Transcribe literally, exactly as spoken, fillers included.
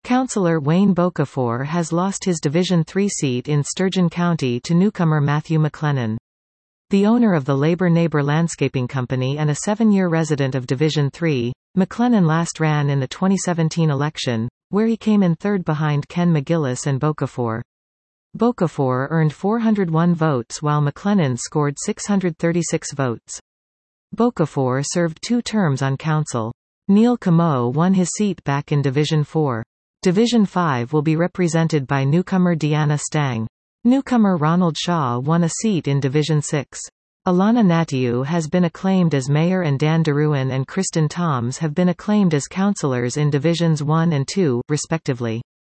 Councillor Wayne Bokafor has lost his Division three seat in Sturgeon County to newcomer Matthew McLennan. The owner of the Labour Neighbour Landscaping Company and a seven-year resident of Division three, McLennan last ran in the twenty seventeen election, where he came in third behind Ken McGillis and Bokafor. Bokafor earned four hundred one votes while McLennan scored six hundred thirty-six votes. Bokafor served two terms on council. Neil Camo won his seat back in Division four. Division five will be represented by newcomer Deanna Stang. Newcomer Ronald Shaw won a seat in Division six. Alana Natiu has been acclaimed as mayor and Dan DeRuin and Kristen Toms have been acclaimed as councillors in Divisions one and two, respectively.